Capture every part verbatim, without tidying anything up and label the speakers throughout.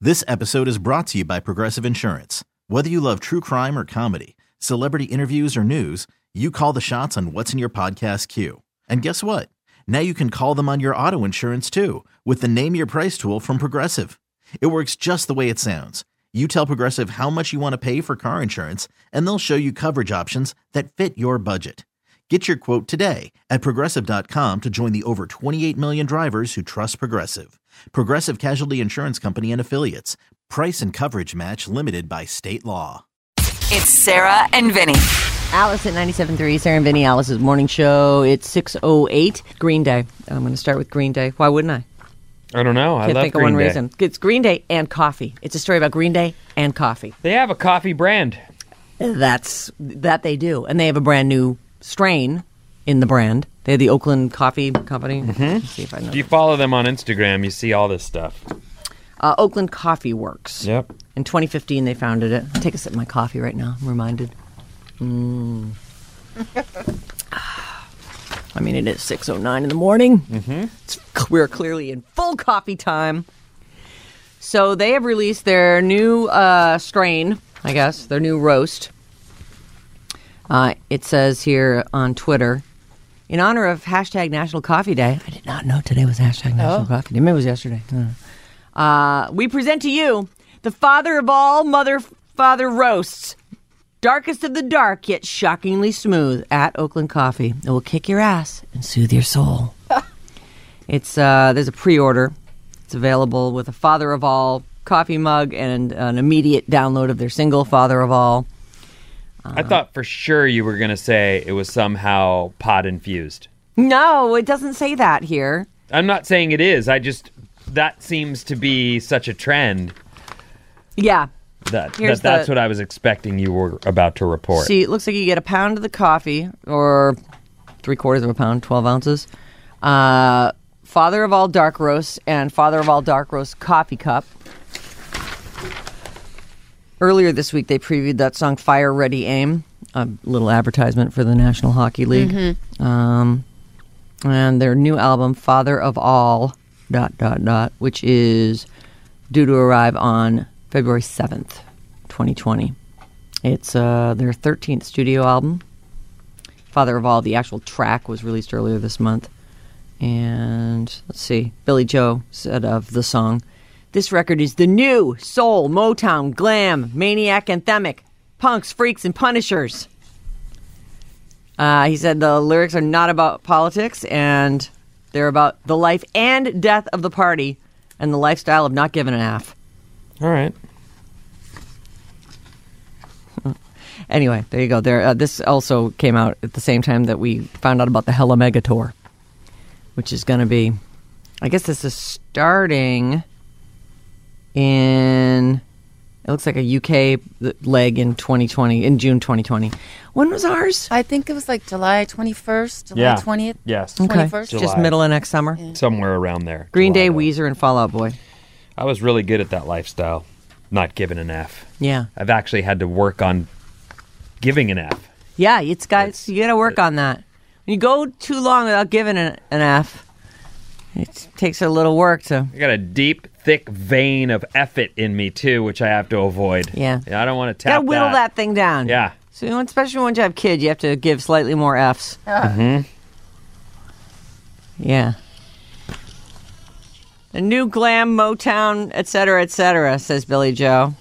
Speaker 1: This episode is brought to you by Progressive Insurance. Whether you love true crime or comedy, celebrity interviews or news, you call the shots on what's in your podcast queue. And guess what? Now you can call them on your auto insurance too with the Name Your Price tool from Progressive. It works just the way it sounds. You tell Progressive how much you want to pay for car insurance, and they'll show you coverage options that fit your budget. Get your quote today at Progressive dot com to join the over twenty-eight million drivers who trust Progressive. Progressive Casualty Insurance Company and Affiliates. Price and coverage match limited by state law.
Speaker 2: It's Sarah and Vinny.
Speaker 3: Alice at ninety-seven point three, Sarah and Vinny, Alice's morning show. It's six oh eight. Green Day. I'm going to start with Green Day. Why wouldn't I?
Speaker 4: I don't know. I
Speaker 3: Can't
Speaker 4: love
Speaker 3: think
Speaker 4: Green
Speaker 3: of one
Speaker 4: Day.
Speaker 3: reason. It's Green Day and coffee. It's a story about Green Day and coffee.
Speaker 4: They have a coffee brand.
Speaker 3: That's that they do, and they have a brand new strain in the brand. They have the Oakland Coffee Company. Mm-hmm. Let's see if I know.
Speaker 4: If you follow them on Instagram, you see all this stuff.
Speaker 3: Uh, Oakland Coffee Works.
Speaker 4: Yep.
Speaker 3: In twenty fifteen, they founded it. Take a sip of my coffee right now. I'm reminded. Mm. I mean, it is six oh nine in the morning. Mm-hmm. It's, we're clearly in full coffee time. So they have released their new uh, strain, I guess, their new roast. Uh, it says here on Twitter, in honor of hashtag National Coffee Day. I did not know today was hashtag National
Speaker 5: Oh.
Speaker 3: Coffee Day. Maybe it was yesterday. Uh, we present to you the father of all mother father roasts. Darkest of the dark, yet shockingly smooth at Oakland Coffee. It will kick your ass and soothe your soul. It's uh, there's a pre-order. It's available with a Father of All coffee mug and an immediate download of their single, Father of All.
Speaker 4: I thought for sure you were going to say it was somehow pod infused.
Speaker 3: No, it doesn't say that here.
Speaker 4: I'm not saying it is. I just, that seems to be such a trend
Speaker 3: Yeah.
Speaker 4: that,
Speaker 3: Here's
Speaker 4: that that's
Speaker 3: the-
Speaker 4: what I was expecting you were about to report.
Speaker 3: See, it looks like you get a pound of the coffee, or three quarters of a pound, twelve ounces. Uh, Father of All Dark Roast and Father of All Dark Roast coffee cup. Earlier this week, they previewed that song Fire, Ready, Aim, a little advertisement for the National Hockey League.
Speaker 5: Mm-hmm.
Speaker 3: Um, and their new album, Father of All, dot, dot, dot, which is due to arrive on February seventh, twenty twenty. It's uh, their thirteenth studio album. Father of All, the actual track, was released earlier this month. And let's see, Billy Joe said of the song, "This record is the new soul, Motown, glam, maniac, anthemic, punks, freaks, and punishers." Uh, he said the lyrics are not about politics, and they're about the life and death of the party and the lifestyle of not giving an F.
Speaker 4: All right.
Speaker 3: Anyway, there you go. There. Uh, this also came out at the same time that we found out about the Hella Mega Tour, which is going to be, I guess this is starting in, it looks like a U K leg in twenty twenty, in June twenty twenty. When was ours?
Speaker 5: I think it was like July twenty-first, July
Speaker 4: Yeah.
Speaker 5: twentieth.
Speaker 4: Yes.
Speaker 3: Okay,
Speaker 5: twenty-first?
Speaker 3: just
Speaker 4: July.
Speaker 3: middle of next summer.
Speaker 4: Somewhere around there.
Speaker 3: Green
Speaker 4: July,
Speaker 3: Day,
Speaker 4: though.
Speaker 3: Weezer, and Fall Out Boy.
Speaker 4: I was really good at that lifestyle, not giving an F.
Speaker 3: Yeah.
Speaker 4: I've actually had to work on giving an F.
Speaker 3: Yeah, it's got, it's, you got to work on that. When you go too long without giving an, an F, it takes a little work to...
Speaker 4: I got a deep, thick vein of effort in me, too, which I have to avoid.
Speaker 3: Yeah.
Speaker 4: I don't want to
Speaker 3: Got
Speaker 4: tap
Speaker 3: to whittle that. thing down.
Speaker 4: Yeah.
Speaker 3: So, especially once you have kids, you have to give slightly more Fs.
Speaker 4: Mm-hmm.
Speaker 3: Yeah. A new glam, Motown, et cetera, et cetera, says Billy Joe.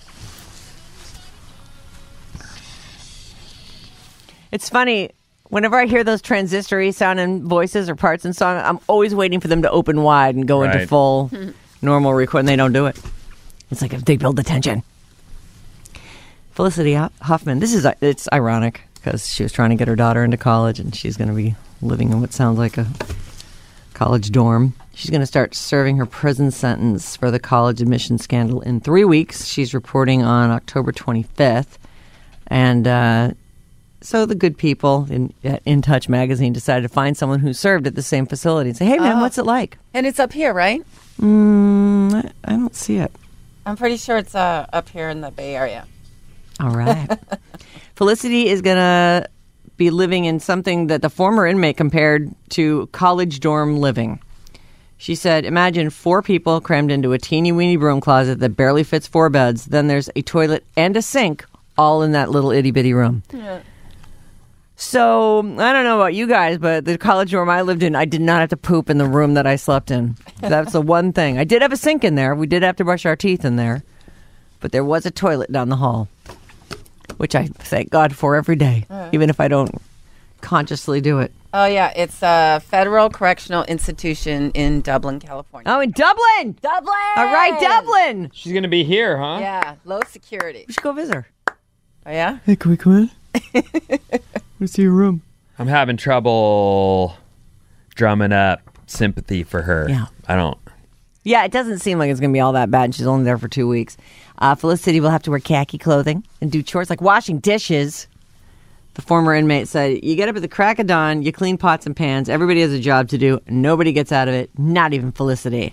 Speaker 3: It's funny. Whenever I hear those transistory sounding voices or parts in song, I'm always waiting for them to open wide and go into
Speaker 4: Right.
Speaker 3: full normal record, and they don't do it. It's like if they build the tension. Felicity Huffman. This is it's ironic because she was trying to get her daughter into college, and she's going to be living in what sounds like a college dorm. She's going to start serving her prison sentence for the college admission scandal in three weeks. She's reporting on October twenty-fifth, and uh, so the good people in at In Touch magazine decided to find someone who served at the same facility and say, "Hey, man,
Speaker 5: Oh.
Speaker 3: what's it like?"
Speaker 5: And it's up here, right?
Speaker 3: Mm, I, I don't see it.
Speaker 5: I'm pretty sure it's uh, up here in the Bay Area.
Speaker 3: All right. Felicity is going to be living in something that the former inmate compared to college dorm living. She said, imagine four people crammed into a teeny weeny broom closet that barely fits four beds. Then there's a toilet and a sink all in that little itty bitty room. Yeah. So, I don't know about you guys, but the college dorm I lived in, I did not have to poop in the room that I slept in. That's the one thing. I did have a sink in there. We did have to brush our teeth in there. But there was a toilet down the hall, which I thank God for every day, uh. even if I don't consciously do it.
Speaker 5: Oh, yeah. It's a federal correctional institution in Dublin, California.
Speaker 3: Oh, in Dublin!
Speaker 5: Dublin!
Speaker 3: All right, Dublin!
Speaker 4: She's going to be here, huh?
Speaker 5: Yeah, low security.
Speaker 3: We should go visit her.
Speaker 5: Oh, yeah?
Speaker 3: Hey, can we come in? Let's see your room.
Speaker 4: I'm having trouble drumming up sympathy for her.
Speaker 3: Yeah.
Speaker 4: I don't.
Speaker 3: Yeah, it doesn't seem like it's going to be all that bad. She's only there for two weeks. Uh, Felicity will have to wear khaki clothing and do chores like washing dishes. The former inmate said, you get up at the crack of dawn, you clean pots and pans. Everybody has a job to do. Nobody gets out of it, not even Felicity.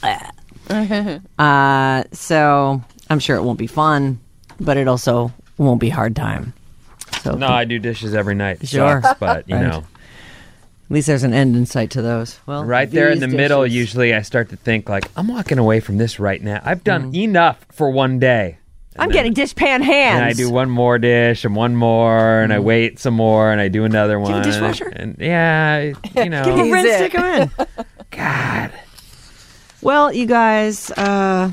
Speaker 3: uh, so I'm sure it won't be fun, but it also won't be hard time. So
Speaker 4: No, I do dishes every night. It
Speaker 3: Sure.
Speaker 4: sucks, but, you
Speaker 3: Right.
Speaker 4: know.
Speaker 3: At least there's an end in sight to those. Well,
Speaker 4: Right there in
Speaker 3: these
Speaker 4: the middle,
Speaker 3: dishes.
Speaker 4: usually I start to think, like, I'm walking away from this right now. I've done enough for one day. And
Speaker 3: I'm
Speaker 4: then-
Speaker 3: getting dishpan hands.
Speaker 4: And I do one more dish and one more, and I wait some more, and I do another
Speaker 3: you have
Speaker 4: one.
Speaker 3: a dishwasher?
Speaker 4: And yeah, you know.
Speaker 3: Give your friends,
Speaker 5: Use it.
Speaker 3: stick them in.
Speaker 4: God.
Speaker 3: Well, you guys, uh,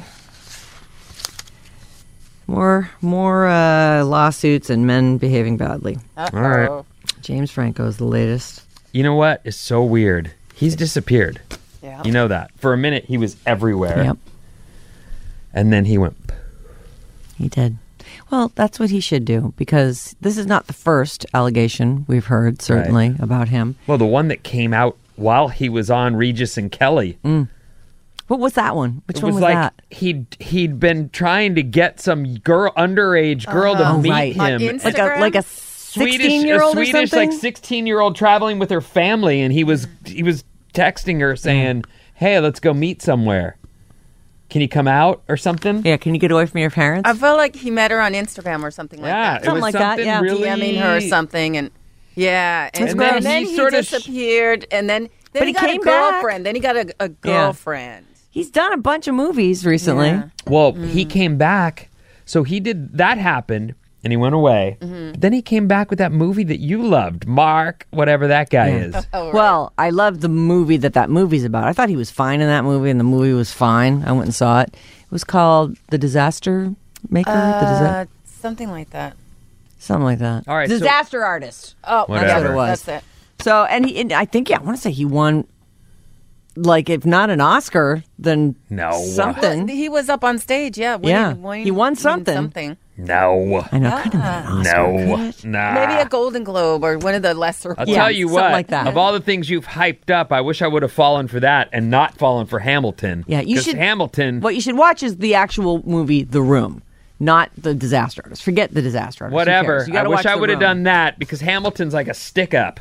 Speaker 3: more more uh, lawsuits and men behaving badly.
Speaker 5: Uh-oh.
Speaker 4: All right.
Speaker 3: James Franco is the latest.
Speaker 4: You know what is so weird? He's disappeared.
Speaker 5: Yeah.
Speaker 4: You know that. For a minute, he was everywhere.
Speaker 3: Yep,
Speaker 4: And then he went.
Speaker 3: he did. Well, that's what he should do, because this is not the first allegation we've heard, certainly,
Speaker 4: Right.
Speaker 3: about him.
Speaker 4: Well, the one that came out while he was on Regis and Kelly.
Speaker 3: Mm. What was that one? Which
Speaker 4: It
Speaker 3: one
Speaker 4: was,
Speaker 3: was
Speaker 4: like
Speaker 3: that?
Speaker 4: he'd he'd been trying to get some girl, underage girl, to
Speaker 3: Oh,
Speaker 4: meet
Speaker 3: right.
Speaker 5: On
Speaker 4: him.
Speaker 5: Insta-
Speaker 3: Like a
Speaker 5: Instagram?
Speaker 3: like a
Speaker 4: Swedish,
Speaker 3: sixteen-year-old
Speaker 4: a
Speaker 3: or
Speaker 4: Swedish
Speaker 3: something?
Speaker 4: like sixteen-year-old traveling with her family, and he was he was texting her saying, "Hey, let's go meet somewhere. Can you come out or something?"
Speaker 3: Yeah, can you get away from your parents?
Speaker 5: I felt like he met her on Instagram or something like
Speaker 4: Yeah,
Speaker 5: that.
Speaker 4: it
Speaker 3: Something
Speaker 4: was
Speaker 3: like that,
Speaker 4: something
Speaker 3: yeah.
Speaker 4: really
Speaker 5: DMing her or something, and yeah, and,
Speaker 4: And then
Speaker 5: and then
Speaker 4: he
Speaker 5: he,
Speaker 4: sort of sh-
Speaker 5: disappeared, and then then
Speaker 3: But
Speaker 5: he,
Speaker 3: he
Speaker 5: got
Speaker 3: came
Speaker 5: a
Speaker 3: back.
Speaker 5: girlfriend. Then he got a, a girlfriend.
Speaker 3: He's done a bunch of movies recently.
Speaker 5: Yeah.
Speaker 4: Well, he came back, so he did that happened, and he went away. But then he came back with that movie that you loved, Mark, whatever that guy is.
Speaker 5: Oh, right.
Speaker 3: Well, I love the movie that that movie's about. I thought he was fine in that movie, and the movie was fine. I went and saw it. It was called The Disaster Maker? the Disa-
Speaker 5: uh, something like that.
Speaker 3: Something like that.
Speaker 4: All right, so-
Speaker 3: Disaster Artist.
Speaker 5: Oh,
Speaker 4: Whatever.
Speaker 5: that's
Speaker 3: That's what it was.
Speaker 5: That's it.
Speaker 3: So, and, he, and I think, yeah, I want to say he won, like, if not an Oscar, then
Speaker 4: No.
Speaker 3: something.
Speaker 5: He was up on stage, yeah. Winning,
Speaker 3: Yeah.
Speaker 5: winning-
Speaker 3: He won
Speaker 5: winning
Speaker 3: something.
Speaker 5: something.
Speaker 4: No.
Speaker 3: I know, it couldn't have been an Oscar.
Speaker 4: No.
Speaker 3: could it?
Speaker 4: Nah.
Speaker 5: Maybe a Golden Globe or one of the lesser
Speaker 4: I'll
Speaker 5: ones.
Speaker 4: tell you
Speaker 3: something
Speaker 4: what,
Speaker 3: like that.
Speaker 4: of all the things you've hyped up, I wish I would have fallen for that and not fallen for Hamilton.
Speaker 3: Yeah, you
Speaker 4: 'Cause
Speaker 3: should-
Speaker 4: Hamilton.
Speaker 3: What you should watch is the actual movie, The Room, not The Disaster Artist. Forget The Disaster Artist. Who
Speaker 4: Whatever.
Speaker 3: cares? You
Speaker 4: I
Speaker 3: gotta
Speaker 4: wish
Speaker 3: watch
Speaker 4: I
Speaker 3: The
Speaker 4: would have
Speaker 3: Room.
Speaker 4: done that because Hamilton's like a stick up.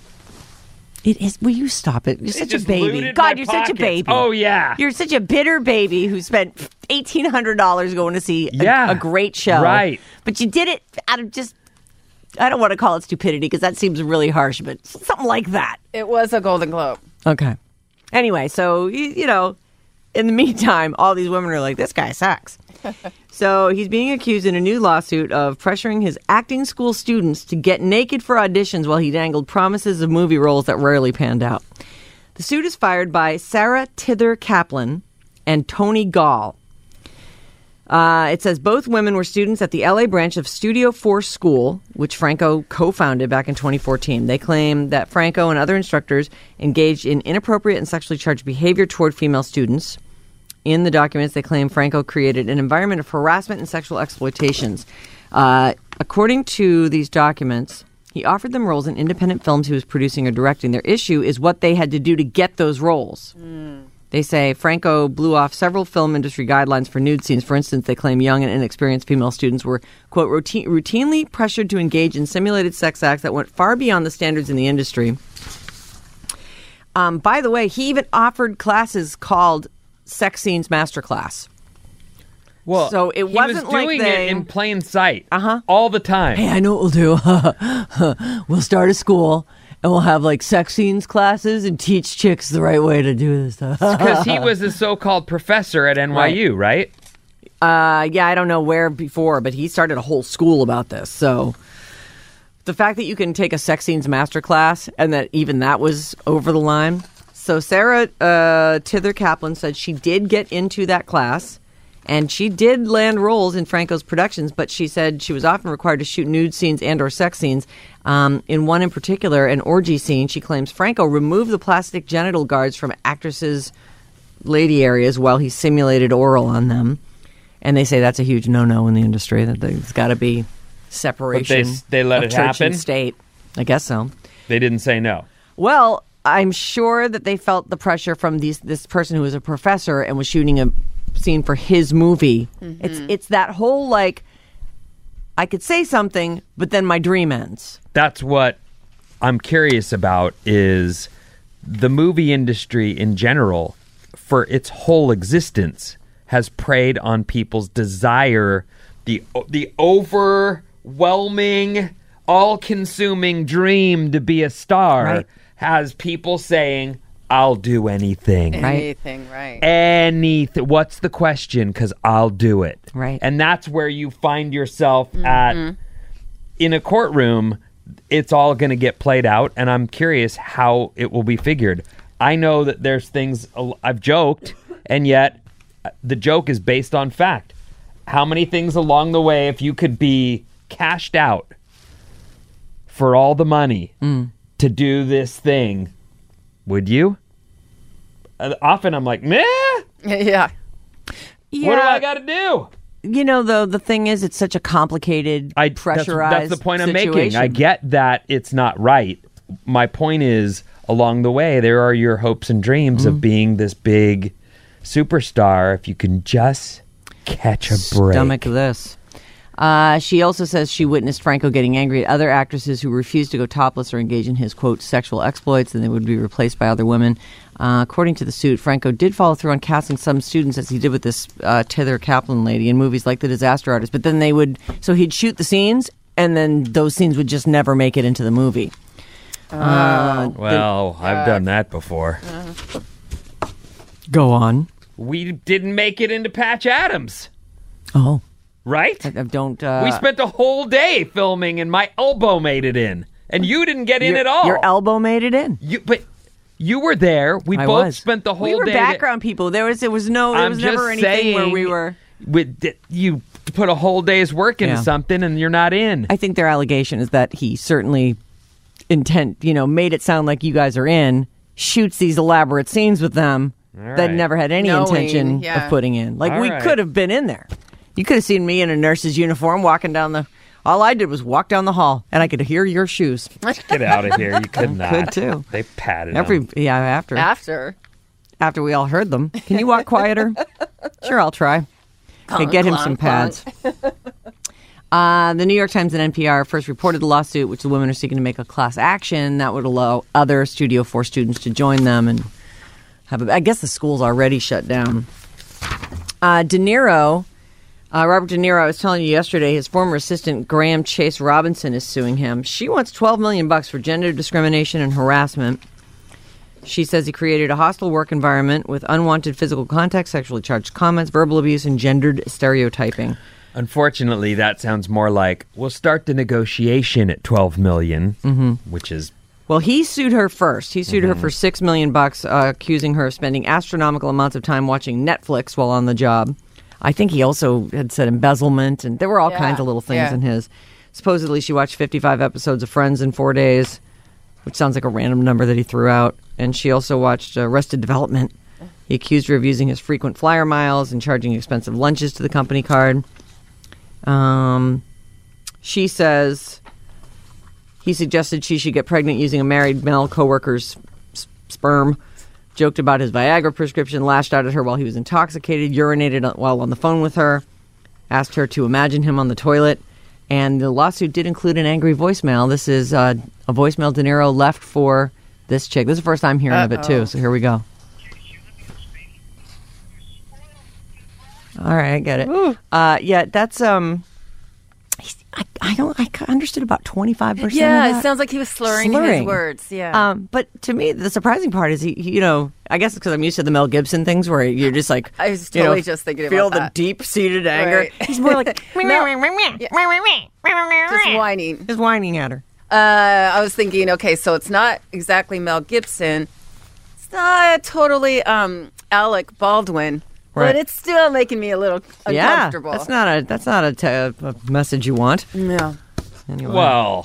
Speaker 3: It is. Will you stop it? You're
Speaker 4: It
Speaker 3: such a
Speaker 4: just
Speaker 3: baby.
Speaker 4: looted
Speaker 3: God,
Speaker 4: my
Speaker 3: you're such a
Speaker 4: pockets.
Speaker 3: baby.
Speaker 4: Oh, yeah.
Speaker 3: You're such a bitter baby who spent eighteen hundred dollars going to see a,
Speaker 4: Yeah.
Speaker 3: a great show.
Speaker 4: Right.
Speaker 3: But you did it out of just, I don't want to call it stupidity because that seems really harsh, but something like that.
Speaker 5: It was a Golden Globe.
Speaker 3: Okay. Anyway, so, you, you know, in the meantime, all these women are like, this guy sucks. So he's being accused in a new lawsuit of pressuring his acting school students to get naked for auditions while he dangled promises of movie roles that rarely panned out. The suit is fired by Sarah Tither Kaplan and Tony Gall. Uh, it says both women were students at the L A branch of Studio Force School, which Franco co-founded back in twenty fourteen. They claim that Franco and other instructors engaged in inappropriate and sexually charged behavior toward female students. In the documents, they claim Franco created an environment of harassment and sexual exploitations. Uh, according to these documents, he offered them roles in independent films he was producing or directing. Their issue is what they had to do to get those roles. Mm. They say Franco blew off several film industry guidelines for nude scenes. For instance, they claim young and inexperienced female students were, quote, routine, routinely pressured to engage in simulated sex acts that went far beyond the standards in the industry. Um, by the way, he even offered classes called Sex Scenes Masterclass.
Speaker 4: Well,
Speaker 3: So it
Speaker 4: he
Speaker 3: wasn't
Speaker 4: was
Speaker 3: like
Speaker 4: doing
Speaker 3: they-
Speaker 4: it in plain sight.
Speaker 3: Uh-huh.
Speaker 4: All the time.
Speaker 3: Hey, I know what we'll do. We'll start a school, and we'll have like sex scenes classes and teach chicks the right way to do this stuff.
Speaker 4: Because he was a so-called professor at N Y U, right?
Speaker 3: Uh, yeah, I don't know where before, but he started a whole school about this. So the fact that you can take a sex scenes masterclass and that even that was over the line. So Sarah uh, Tither Kaplan said she did get into that class and she did land roles in Franco's productions, but she said she was often required to shoot nude scenes and or sex scenes. Um, in one in particular, an orgy scene, she claims Franco removed the plastic genital guards from actresses' lady areas while he simulated oral on them. And they say that's a huge no-no in the industry, that there's got to be separation
Speaker 4: But they, they let
Speaker 3: of
Speaker 4: it
Speaker 3: church
Speaker 4: happen?
Speaker 3: and state. I guess so.
Speaker 4: They didn't say no.
Speaker 3: Well, I'm sure that they felt the pressure from these this person who was a professor and was shooting a scene for his movie. Mm-hmm. It's it's that whole, like, I could say something, but then my dream ends.
Speaker 4: That's what I'm curious about, is the movie industry in general, for its whole existence, has preyed on people's desire, the the overwhelming, all-consuming dream to be a star,
Speaker 3: right.
Speaker 4: has people saying, I'll do anything.
Speaker 5: Anything, right.
Speaker 4: Anything. What's the question? Because I'll do it.
Speaker 3: Right.
Speaker 4: And that's where you find yourself
Speaker 5: Mm-hmm.
Speaker 4: at, in a courtroom, it's all going to get played out, and I'm curious how it will be figured. I know that there's things I've joked, and yet the joke is based on fact. How many things along the way, if you could be cashed out for all the money
Speaker 3: Mm.
Speaker 4: to do this thing, would you? Uh, often I'm like, meh,
Speaker 5: Yeah.
Speaker 3: Yeah.
Speaker 4: what do I got to do?
Speaker 3: You know, though, the thing is, it's such a complicated,
Speaker 4: I,
Speaker 3: pressurized
Speaker 4: that's, that's the point I'm making.
Speaker 3: situation.
Speaker 4: I get that it's not right. My point is, along the way, there are your hopes and dreams
Speaker 3: Mm.
Speaker 4: of being this big superstar. If you can just catch a break.
Speaker 3: Stomach this. Uh, she also says she witnessed Franco getting angry at other actresses who refused to go topless or engage in his, quote, sexual exploits, and they would be replaced by other women. Uh, according to the suit, Franco did follow through on casting some students, as he did with this uh, Tither Kaplan lady, in movies like The Disaster Artist. But then they would, so he'd shoot the scenes, and then those scenes would just never make it into the movie. Uh,
Speaker 4: Well, I've done that before.
Speaker 3: Go on.
Speaker 4: We didn't make it into Patch Adams,
Speaker 3: Oh,
Speaker 4: right?
Speaker 3: I, I don't. Uh,
Speaker 4: we spent a whole day filming, and my elbow made it in, and you didn't get in
Speaker 3: your,
Speaker 4: at all.
Speaker 3: Your elbow made it in.
Speaker 4: You, but you were there. We
Speaker 3: I
Speaker 4: both
Speaker 3: was.
Speaker 4: spent the whole
Speaker 3: We were
Speaker 4: day.
Speaker 3: background people. There was, there was no, there
Speaker 4: I'm
Speaker 3: was
Speaker 4: just
Speaker 3: never anything where
Speaker 4: saying,
Speaker 3: we were.
Speaker 4: With you put a whole day's work into
Speaker 3: Yeah.
Speaker 4: something, and you're not in.
Speaker 3: I think their allegation is that he certainly intent, you know, made it sound like you guys are in, shoots these elaborate scenes with them
Speaker 4: All
Speaker 3: that
Speaker 4: right.
Speaker 3: never had any
Speaker 5: Knowing,
Speaker 3: intention
Speaker 5: yeah.
Speaker 3: of putting in. Like,
Speaker 4: All
Speaker 3: we
Speaker 4: right.
Speaker 3: could have been in there. You could have seen me in a nurse's uniform walking down the. All I did was walk down the hall, and I could hear your shoes.
Speaker 4: Get out of here! You could not.
Speaker 3: Could too.
Speaker 4: They patted
Speaker 3: Every
Speaker 4: him.
Speaker 3: yeah, after
Speaker 5: After.
Speaker 3: after we all heard them. Can you walk quieter? Sure, I'll try. Okay, get him
Speaker 5: clonk,
Speaker 3: some
Speaker 5: clonk.
Speaker 3: pads. Uh, the New York Times and N P R first reported the lawsuit, which the women are seeking to make a class action that would allow other Studio four students to join them and have. A, I guess the school's already shut down. Uh, De Niro, uh, Robert De Niro. I was telling you yesterday, his former assistant Graham Chase Robinson is suing him. She wants twelve million bucks for gender discrimination and harassment. She says he created a hostile work environment with unwanted physical contact, sexually charged comments, verbal abuse, and gendered stereotyping.
Speaker 4: Unfortunately, that sounds more like we'll start the negotiation at twelve million, mm-hmm. which is
Speaker 3: Well, he sued her first. He sued her for six million bucks, uh, accusing her of spending astronomical amounts of time watching Netflix while on the job. I think he also had said embezzlement, and there were all
Speaker 5: Yeah,
Speaker 3: kinds of little things
Speaker 5: yeah.
Speaker 3: in his. Supposedly, she watched fifty-five episodes of Friends in four days, which sounds like a random number that he threw out. And she also watched uh, Arrested Development. He accused her of using his frequent flyer miles and charging expensive lunches to the company card. Um, she says he suggested she should get pregnant using a married male coworker's s- sperm, joked about his Viagra prescription, lashed out at her while he was intoxicated, urinated on- while on the phone with her, asked her to imagine him on the toilet. And the lawsuit did include an angry voicemail. This is uh, a voicemail De Niro left for this chick. This is the first time hearing of it, too, so here we go. All right, I get it. Uh, yeah, that's um, he's, I, I don't. I understood about twenty-five percent.
Speaker 5: Yeah,
Speaker 3: of that.
Speaker 5: it sounds like he was slurring,
Speaker 3: Slurring.
Speaker 5: his words. Yeah.
Speaker 3: Um, but to me, the surprising part is he, he- you know, I guess because I'm used to the Mel Gibson things where you're just like,
Speaker 5: I was
Speaker 3: you know,
Speaker 5: totally just thinking
Speaker 3: feel
Speaker 5: about
Speaker 3: the
Speaker 5: that.
Speaker 3: deep-seated anger.
Speaker 5: Right.
Speaker 3: He's more like
Speaker 5: Just whining.
Speaker 3: just whining at her.
Speaker 5: Uh, I was thinking, okay, so it's not exactly Mel Gibson. It's not totally um, Alec Baldwin,
Speaker 3: Right.
Speaker 5: but it's still making me a little
Speaker 3: Yeah,
Speaker 5: uncomfortable.
Speaker 3: that's not a that's not a, te- a message you want.
Speaker 5: No.
Speaker 3: Anyway.
Speaker 4: Well,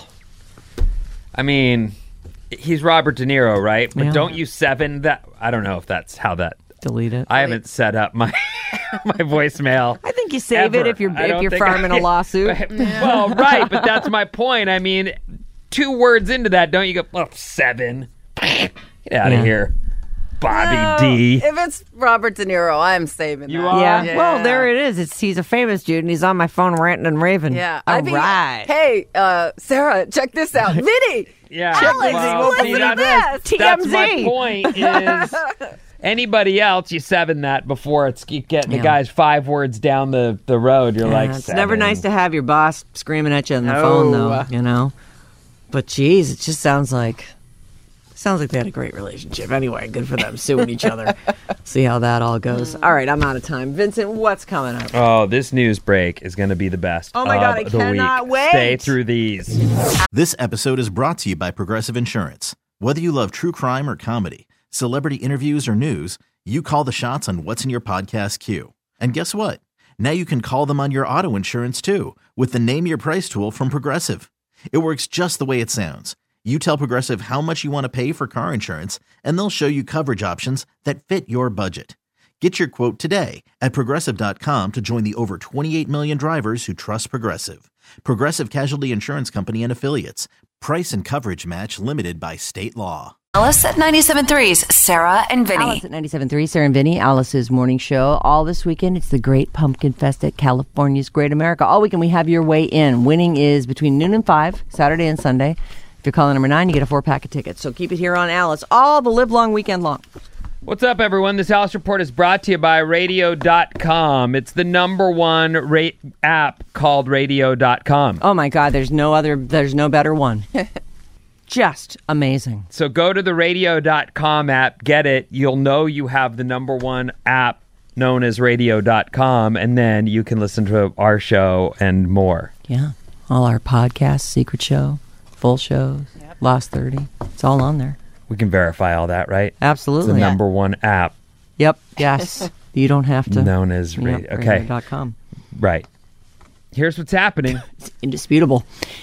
Speaker 4: I mean, he's Robert De Niro, right? But
Speaker 3: Yeah.
Speaker 4: don't you seven that? I don't know if that's how that.
Speaker 3: delete it.
Speaker 4: I haven't set up my my voicemail.
Speaker 3: I think you save it
Speaker 4: ever.
Speaker 3: if you're
Speaker 4: I
Speaker 3: if
Speaker 4: don't
Speaker 3: you're
Speaker 4: think
Speaker 3: farming
Speaker 4: I-
Speaker 3: a lawsuit.
Speaker 4: Well, right, but that's my point. I mean, two words into that, don't you go, oh, seven? Get out
Speaker 3: Yeah.
Speaker 4: of here, Bobby
Speaker 5: No,
Speaker 4: D.
Speaker 5: If it's Robert De Niro, I'm saving
Speaker 4: You
Speaker 5: that.
Speaker 4: are?
Speaker 3: Yeah.
Speaker 5: Yeah.
Speaker 3: Well, there it is. It's he's a famous dude, and he's on my phone ranting and raving.
Speaker 5: Yeah.
Speaker 3: All
Speaker 5: I'd be,
Speaker 3: right.
Speaker 5: Hey, uh, Sarah, check this out. Vinny!
Speaker 4: Yeah,
Speaker 5: Alex,
Speaker 4: well,
Speaker 5: listen
Speaker 4: see,
Speaker 5: to
Speaker 4: that's,
Speaker 5: this.
Speaker 4: that's my
Speaker 3: T M Z.
Speaker 4: point. Is anybody else? You seven that before it's you getting the
Speaker 3: Yeah.
Speaker 4: guys five words down the, the road. You're
Speaker 3: Yeah,
Speaker 4: like,
Speaker 3: it's never
Speaker 4: seven.
Speaker 3: nice to have your boss screaming at you on the
Speaker 5: No.
Speaker 3: phone, though. You know. But geez, it just sounds like sounds like they had a great relationship. Anyway, good for them suing each other. See how that all goes. All right, I'm out of time. Vincent, what's coming up?
Speaker 4: Oh, this news break is going to be the best.
Speaker 3: Oh my
Speaker 4: of
Speaker 3: God, I
Speaker 4: the
Speaker 3: cannot
Speaker 4: week.
Speaker 3: wait.
Speaker 4: Stay through these.
Speaker 1: This episode is brought to you by Progressive Insurance. Whether you love true crime or comedy, celebrity interviews or news, you call the shots on what's in your podcast queue. And guess what? Now you can call them on your auto insurance too with the Name Your Price tool from Progressive. It works just the way it sounds. You tell Progressive how much you want to pay for car insurance, and they'll show you coverage options that fit your budget. Get your quote today at Progressive dot com to join the over twenty-eight million drivers who trust Progressive. Progressive Casualty Insurance Company and Affiliates. Price and coverage match limited by state law.
Speaker 2: Alice at ninety-seven point three's Sarah and Vinny.
Speaker 3: Alice at ninety-seven point three, Sarah and Vinny, Alice's morning show. All this weekend, it's the Great Pumpkin Fest at California's Great America. All weekend, we have your way in. Winning is between noon and five, Saturday and Sunday. If you're calling number nine, you get a four-pack of tickets. So keep it here on Alice all the live long weekend long.
Speaker 4: What's up, everyone? This Alice Report is brought to you by radio dot com. It's the number one rate app called radio dot com.
Speaker 3: Oh my God, there's no other, there's no better one. Just amazing.
Speaker 4: So go to the radio dot com app, get it. You'll know you have the number one app known as radio dot com, and then you can listen to our show and more.
Speaker 3: Yeah. All our podcasts, Secret Show, full shows, Lost thirty. It's all on there.
Speaker 4: We can verify all that, right? It's
Speaker 3: Absolutely.
Speaker 4: the number one app
Speaker 3: Yep. Yes. You don't have to.
Speaker 4: known as
Speaker 3: Yep,
Speaker 4: radio. Okay,
Speaker 3: radio dot com.
Speaker 4: right. Here's what's happening.
Speaker 3: It's indisputable.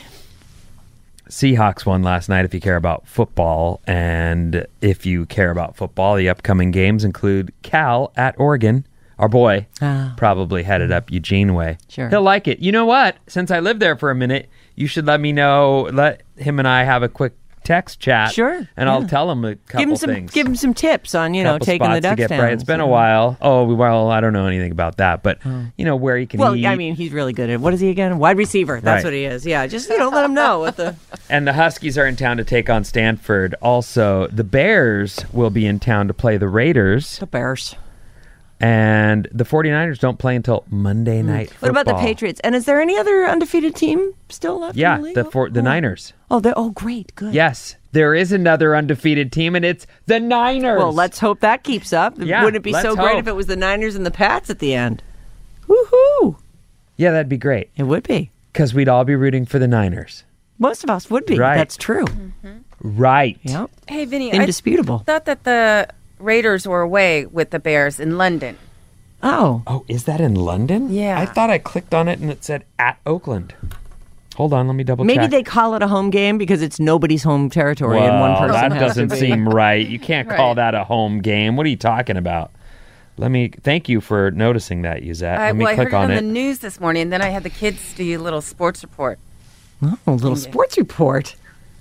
Speaker 4: Seahawks won last night if you care about football. And if you care about football, the upcoming games include Cal at Oregon. Our boy
Speaker 3: Ah.
Speaker 4: probably headed up Eugene way.
Speaker 3: Sure.
Speaker 4: He'll like it. You know what? Since I lived there for a minute, you should let me know. Let him and I have a quick text chat.
Speaker 3: Sure,
Speaker 4: And I'll
Speaker 3: yeah.
Speaker 4: tell him a couple
Speaker 3: Give him some.
Speaker 4: things.
Speaker 3: Give him some tips on you know
Speaker 4: Couple
Speaker 3: taking
Speaker 4: spots
Speaker 3: the
Speaker 4: to
Speaker 3: Ducks
Speaker 4: get
Speaker 3: down.
Speaker 4: bright. It's been a
Speaker 3: so-
Speaker 4: while. Oh, well, I don't know anything about that, but you know where you can
Speaker 3: Well,
Speaker 4: eat.
Speaker 3: I mean, he's really good at what is he again? Wide receiver. That's
Speaker 4: Right.
Speaker 3: what he is. Yeah, just you know, let him know what the.
Speaker 4: And the Huskies are in town to take on Stanford. Also, the Bears will be in town to play the Raiders.
Speaker 3: The Bears.
Speaker 4: And the 49ers don't play until Monday night
Speaker 3: What about the
Speaker 4: football.
Speaker 3: Patriots? And is there any other undefeated team still left?
Speaker 4: Yeah,
Speaker 3: in the, league?
Speaker 4: the for, the
Speaker 3: oh.
Speaker 4: Niners.
Speaker 3: Oh, they're oh great, good.
Speaker 4: Yes, there is another undefeated team, and it's the Niners.
Speaker 3: Well, let's hope that keeps up.
Speaker 4: Yeah,
Speaker 3: Wouldn't it be
Speaker 4: let's
Speaker 3: so great
Speaker 4: hope.
Speaker 3: if it was the Niners and the Pats at the end? Woohoo!
Speaker 4: Yeah, that'd be great
Speaker 3: It would be.
Speaker 4: because we'd all be rooting for the Niners.
Speaker 3: Most of us would be.
Speaker 4: Right.
Speaker 3: That's true.
Speaker 4: Right.
Speaker 3: Yep.
Speaker 5: Hey, Vinny,
Speaker 3: Indisputable.
Speaker 5: I thought that the Raiders were away with the Bears in London.
Speaker 3: Oh.
Speaker 4: Oh, is that in London?
Speaker 5: Yeah.
Speaker 4: I thought I clicked on it and it said at Oakland. Hold on, let me double
Speaker 3: Maybe
Speaker 4: check.
Speaker 3: they call it a home game because it's nobody's home territory and one
Speaker 4: Well,
Speaker 3: person
Speaker 4: that
Speaker 3: has
Speaker 4: doesn't
Speaker 3: to be.
Speaker 4: seem right. You can't call
Speaker 5: Right.
Speaker 4: that a home game. What are you talking about? Let me thank you for noticing that, Yuzette.
Speaker 5: I,
Speaker 4: Let me
Speaker 5: well, I
Speaker 4: click
Speaker 5: heard it
Speaker 4: on
Speaker 5: on
Speaker 4: it.
Speaker 5: the news this morning, and then I had the kids do a little sports report.
Speaker 3: Oh, a little sports report.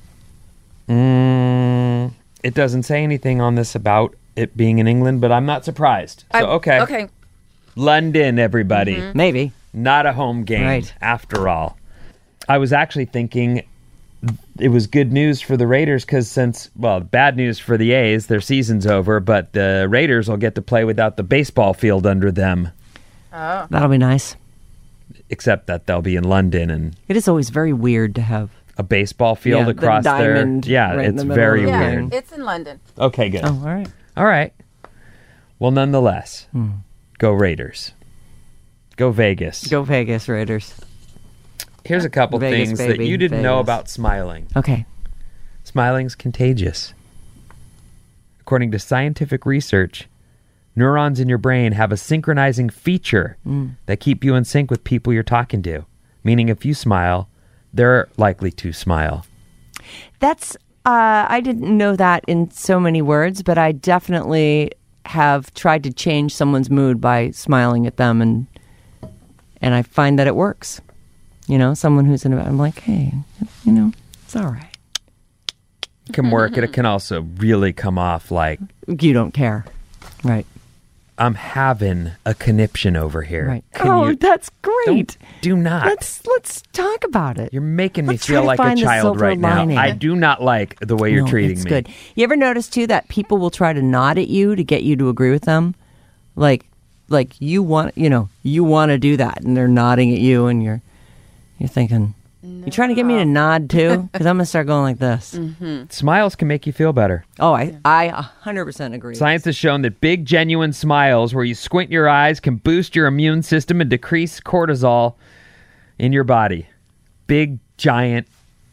Speaker 4: Mm, it doesn't say anything on this about it being in England, but I'm not surprised. So
Speaker 5: I-
Speaker 4: okay.
Speaker 5: Okay.
Speaker 4: London, everybody.
Speaker 3: Maybe.
Speaker 4: Not a home game
Speaker 3: Right.
Speaker 4: after all. I was actually thinking it was good news for the Raiders because since, well, bad news for the A's, their season's over, but the Raiders will get to play without the baseball field under them.
Speaker 5: Oh.
Speaker 3: That'll be nice.
Speaker 4: except that they'll be in London and
Speaker 3: It is always very weird to have.
Speaker 4: a baseball field
Speaker 3: Yeah, the
Speaker 4: across there.
Speaker 3: diamond
Speaker 4: Yeah,
Speaker 3: right in
Speaker 4: it's
Speaker 3: the middle
Speaker 4: very
Speaker 3: of the
Speaker 5: Yeah,
Speaker 3: weird.
Speaker 4: weird.
Speaker 5: it's in London.
Speaker 4: Okay, good.
Speaker 3: Oh, all right.
Speaker 4: All right. Well, nonetheless,
Speaker 3: Hmm.
Speaker 4: go Raiders. Go Vegas.
Speaker 3: Go Vegas Raiders.
Speaker 4: Here's a couple
Speaker 3: Vegas,
Speaker 4: things that
Speaker 3: baby,
Speaker 4: you didn't know
Speaker 3: Vegas.
Speaker 4: about smiling.
Speaker 3: Okay.
Speaker 4: Smiling's contagious. According to scientific research, neurons in your brain have a synchronizing feature that keep you in sync with people you're talking to. Meaning if you smile, they're likely to smile.
Speaker 3: That's, uh, I didn't know that in so many words, but I definitely have tried to change someone's mood by smiling at them, and and I find that it works. You know, someone who's in a, I'm like, hey, you know, it's all right.
Speaker 4: It can work. It can also really come off like,
Speaker 3: You don't care. Right.
Speaker 4: I'm having a conniption over here.
Speaker 3: Right.
Speaker 4: Can
Speaker 3: oh,
Speaker 4: you-
Speaker 3: that's great.
Speaker 4: Don't, do not.
Speaker 3: Let's let's talk about it.
Speaker 4: You're making me
Speaker 3: Let's try
Speaker 4: feel
Speaker 3: to
Speaker 4: like a
Speaker 3: find the
Speaker 4: child
Speaker 3: silver
Speaker 4: right
Speaker 3: lining.
Speaker 4: now. I do not like the way you're
Speaker 3: No,
Speaker 4: treating
Speaker 3: it's
Speaker 4: me.
Speaker 3: good. You ever notice too that people will try to nod at you to get you to agree with them, like like you want you know you want to do that, and they're nodding at you, and you're you're thinking you're trying to get me to nod too, because I'm gonna start going like this.
Speaker 4: Smiles can make you feel better.
Speaker 3: Oh, I I a hundred percent agree.
Speaker 4: Science has shown that big, genuine smiles where you squint your eyes can boost your immune system and decrease cortisol in your body. Big, giant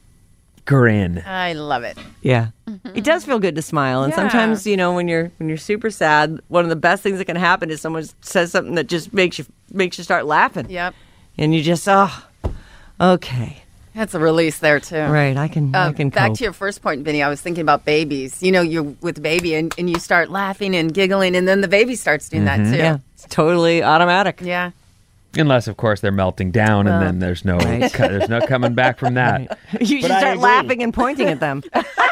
Speaker 4: grin.
Speaker 5: I love it.
Speaker 3: Yeah, it does feel good to smile, and
Speaker 5: Yeah.
Speaker 3: sometimes you know when you're when you're super sad, one of the best things that can happen is someone says something that just makes you makes you start laughing.
Speaker 5: Yep.
Speaker 3: And you just oh, okay,
Speaker 5: That's a release there, too.
Speaker 3: right. I can I
Speaker 5: Uh,
Speaker 3: can
Speaker 5: back
Speaker 3: cope.
Speaker 5: to your first point, Vinny, I was thinking about babies. You know, you're with baby and, and you start laughing and giggling, and then the baby starts doing that, too.
Speaker 3: Yeah, it's totally automatic.
Speaker 5: Yeah.
Speaker 4: Unless, of course, they're melting down, and then there's no
Speaker 3: Right.
Speaker 4: co- there's no coming back from that.
Speaker 3: You should
Speaker 4: I
Speaker 3: start
Speaker 4: agree.
Speaker 3: laughing and pointing at them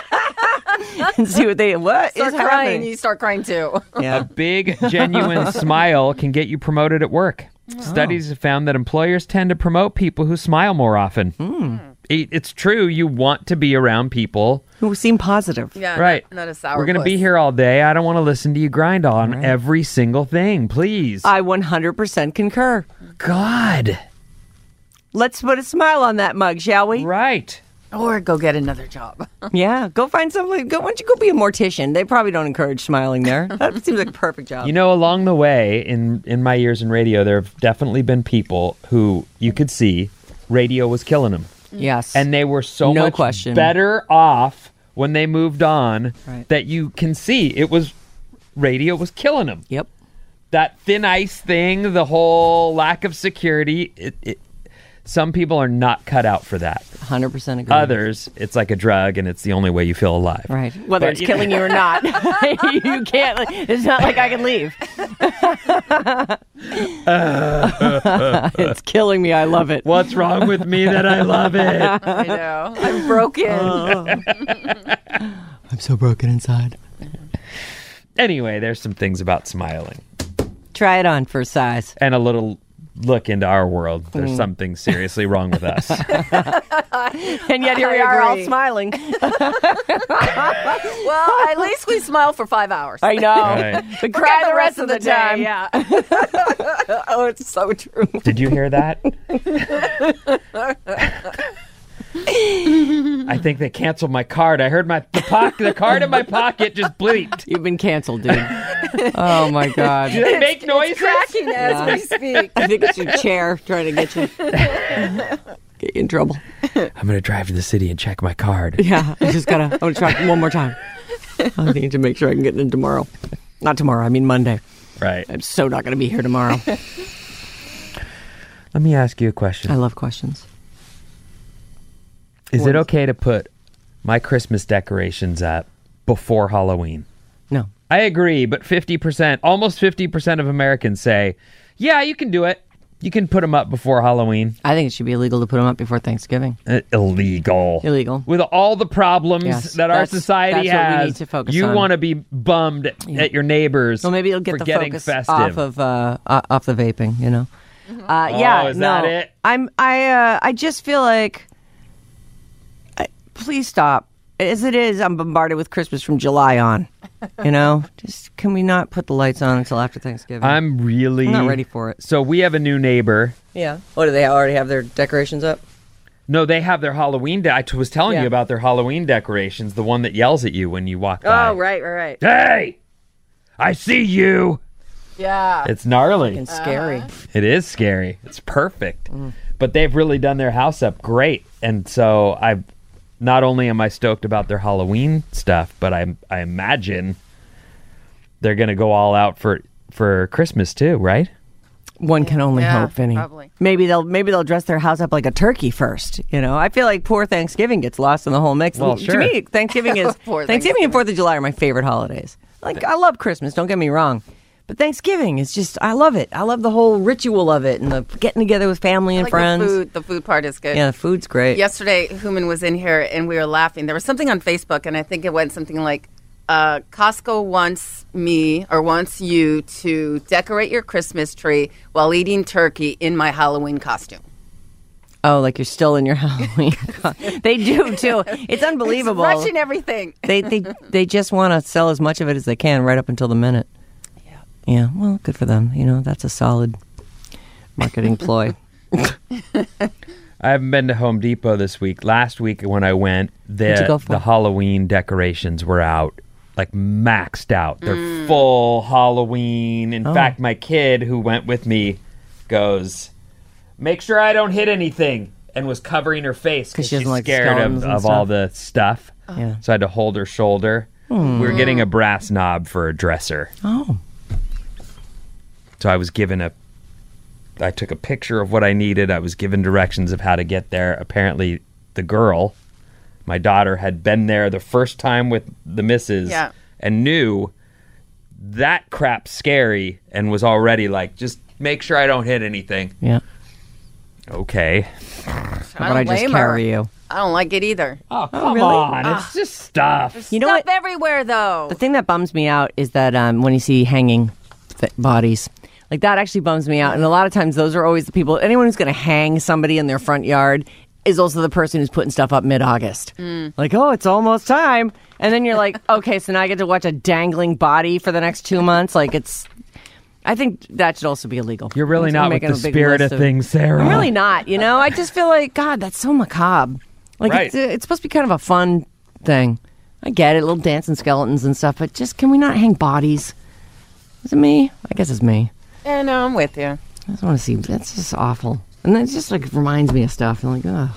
Speaker 3: and see what they what
Speaker 5: Start
Speaker 3: is
Speaker 5: crying,
Speaker 3: happening.
Speaker 5: you start crying, too.
Speaker 4: A
Speaker 3: Yeah,
Speaker 4: big, genuine smile can get you promoted at work. Studies have found that employers tend to promote people who smile more often. It- It's true. You want to be around people.
Speaker 3: who seem positive.
Speaker 5: Yeah,
Speaker 4: Right.
Speaker 5: Not, not a sour
Speaker 4: We're going to be
Speaker 5: puss.
Speaker 4: here all day. I don't want to listen to you grind on
Speaker 3: Right.
Speaker 4: every single thing, please.
Speaker 3: I one hundred percent concur.
Speaker 4: God.
Speaker 3: Let's put a smile on that mug, shall we?
Speaker 4: Right.
Speaker 5: Or go get another job.
Speaker 3: Yeah, go find somebody. Go, why don't you go be a mortician? They probably don't encourage smiling there. That seems like a perfect job.
Speaker 4: You know, along the way in, in my years in radio, there have definitely been people who you could see radio was killing them.
Speaker 3: yes,
Speaker 4: And they were so
Speaker 3: No
Speaker 4: much
Speaker 3: question.
Speaker 4: better off when they moved on
Speaker 3: Right.
Speaker 4: that you can see it was radio was killing them.
Speaker 3: yep.
Speaker 4: That thin ice thing, the whole lack of security, it, it, some people are not cut out for that.
Speaker 3: one hundred percent agree.
Speaker 4: Others, it's like a drug and it's the only way you feel alive.
Speaker 3: Right. Whether
Speaker 4: But,
Speaker 3: it's
Speaker 4: you
Speaker 3: killing you or not. You can't. It's not like I can leave. It's killing me. I love it.
Speaker 4: What's wrong with me that I love it?
Speaker 5: I know. I'm broken.
Speaker 3: I'm so broken inside.
Speaker 4: Anyway, there's some things about smiling
Speaker 3: Try it on for size.
Speaker 4: and a little look into our world.
Speaker 3: Mm.
Speaker 4: There's something seriously wrong with us.
Speaker 3: And yet here
Speaker 5: I
Speaker 3: we are all
Speaker 5: agree.
Speaker 3: smiling.
Speaker 5: Well, at least we smile for five hours.
Speaker 3: I know.
Speaker 4: Right.
Speaker 3: But cry the rest of the
Speaker 5: day,
Speaker 3: time.
Speaker 5: Yeah.
Speaker 3: Oh, it's so true.
Speaker 4: Did you hear that? I think they canceled my card. I heard my the, pocket, the card in my pocket just bleeped.
Speaker 3: You've been canceled, dude. Oh my God.
Speaker 4: Do they make noises?
Speaker 5: Cracking as
Speaker 3: Yeah.
Speaker 5: we speak.
Speaker 3: I think it's your chair trying to get you get you in trouble.
Speaker 4: I'm going to drive to the city and check my card.
Speaker 3: Yeah, I just gotta. I'm gonna try one more time. I need to make sure I can get in tomorrow. Not tomorrow. I mean Monday.
Speaker 4: Right.
Speaker 3: I'm so not gonna be here tomorrow.
Speaker 4: Let me ask you a question.
Speaker 3: I love questions.
Speaker 4: Is it okay to put my Christmas decorations up before Halloween?
Speaker 3: No.
Speaker 4: I agree, but fifty percent, almost fifty percent of Americans say, yeah, you can do it. You can put them up before Halloween.
Speaker 3: I think it should be illegal to put them up before Thanksgiving.
Speaker 4: Uh, illegal.
Speaker 3: Illegal.
Speaker 4: With all the problems
Speaker 3: Yes,
Speaker 4: that our
Speaker 3: that's-
Speaker 4: society
Speaker 3: that's what we
Speaker 4: has,
Speaker 3: need to focus
Speaker 4: you
Speaker 3: on.
Speaker 4: want to be bummed
Speaker 3: Yeah.
Speaker 4: at your neighbors
Speaker 3: Well, maybe it'll get
Speaker 4: for
Speaker 3: the
Speaker 4: getting
Speaker 3: focus
Speaker 4: festive.
Speaker 3: off of uh, uh, off the vaping. You know. Uh,
Speaker 4: Oh,
Speaker 3: yeah.
Speaker 4: is
Speaker 3: no.
Speaker 4: that it?
Speaker 3: I'm. I. Uh, I just feel like. I, please stop. As it is, I'm bombarded with Christmas from July on. You know, just can we not put the lights on until after Thanksgiving?
Speaker 4: I'm really
Speaker 3: I'm not ready for it.
Speaker 4: So we have a new neighbor.
Speaker 3: Yeah. What, do they already have their decorations up?
Speaker 4: No, they have their Halloween. De- I t- was telling
Speaker 3: Yeah.
Speaker 4: you about their Halloween decorations. The one that yells at you when you walk by.
Speaker 3: Oh, right, right, right.
Speaker 4: Hey, I see you.
Speaker 5: Yeah.
Speaker 4: It's gnarly.
Speaker 3: And scary.
Speaker 4: It is scary. It's perfect.
Speaker 3: Mm.
Speaker 4: But they've really done their house up great. And so I not only am I stoked about their Halloween stuff, but I I imagine they're going to go all out for for Christmas too, right?
Speaker 3: One can only
Speaker 5: Yeah,
Speaker 3: hope, Vinny.
Speaker 5: probably.
Speaker 3: Maybe they'll maybe they'll dress their house up like a turkey first. You know, I feel like poor Thanksgiving gets lost in the whole mix.
Speaker 4: Well,
Speaker 3: To
Speaker 4: sure.
Speaker 3: me, Thanksgiving is
Speaker 5: Poor
Speaker 3: Thanksgiving
Speaker 5: Thanksgiving.
Speaker 3: and Fourth of July are my favorite holidays. Like I love Christmas. Don't get me wrong, but Thanksgiving is just I love it. I love the whole ritual of it and the getting together with family and
Speaker 5: like
Speaker 3: friends.
Speaker 5: The food, the food part is good.
Speaker 3: Yeah, the food's great.
Speaker 5: Yesterday, Human was in here and we were laughing. There was something on Facebook, and I think it went something like, uh, Costco wants me or wants you to decorate your Christmas tree while eating turkey in my Halloween costume.
Speaker 3: Oh, like you're still in your Halloween. co- They do too. It's unbelievable.
Speaker 5: It's rushing everything.
Speaker 3: they they they just want to sell as much of it as they can right up until the minute. Yeah. Yeah. Well, good for them. You know, that's a solid marketing ploy.
Speaker 4: I haven't been to Home Depot this week. Last week when I went,
Speaker 3: What'd you
Speaker 4: the
Speaker 3: go for?
Speaker 4: the Halloween decorations were out, like maxed out. They're full Halloween. In
Speaker 3: Oh.
Speaker 4: fact, my kid who went with me goes, "Make sure I don't hit anything," and was covering her face
Speaker 3: 'Cause
Speaker 4: because
Speaker 3: she doesn't
Speaker 4: she's
Speaker 3: like
Speaker 4: scared of,
Speaker 3: skeletons and
Speaker 4: of all
Speaker 3: stuff.
Speaker 4: the stuff.
Speaker 3: Yeah.
Speaker 4: So I had to hold her shoulder. We were getting a brass knob for a dresser.
Speaker 3: Oh.
Speaker 4: So I was given a I took a picture of what I needed. I was given directions of how to get there. Apparently the girl, my daughter, had been there the first time with the missus
Speaker 5: Yeah.
Speaker 4: and knew that crap's scary and was already like, just make sure I don't hit anything.
Speaker 3: Yeah.
Speaker 4: Okay.
Speaker 3: How about I just
Speaker 5: blame
Speaker 3: carry
Speaker 5: her.
Speaker 3: you?
Speaker 5: I don't like it either.
Speaker 4: Oh, come
Speaker 3: really?
Speaker 4: on. It's just stuff.
Speaker 3: You know
Speaker 5: Stuff
Speaker 3: what?
Speaker 5: everywhere, though.
Speaker 3: The thing that bums me out is that um, when you see hanging th- bodies, like that actually bums me out. And a lot of times those are always the people, anyone who's going to hang somebody in their front yard is also the person who's putting stuff up mid-August. Like, oh, it's almost time. And then you're like, okay, so now I get to watch a dangling body for the next two months. Like it's, I think that should also be illegal.
Speaker 4: You're really
Speaker 3: I'm
Speaker 4: not with
Speaker 3: making
Speaker 4: the
Speaker 3: a big
Speaker 4: spirit
Speaker 3: list
Speaker 4: of things, Sarah.
Speaker 3: I'm really not, you know? I just feel like, God, that's so macabre. Like,
Speaker 4: Right.
Speaker 3: it's, it's supposed to be kind of a fun thing. I get it, little dancing skeletons and stuff, but just can we not hang bodies? Is it me? I guess it's me.
Speaker 5: Yeah, no, I'm with you.
Speaker 3: I just want to see. That's just awful. And then it just like reminds me of stuff. I'm like, oh,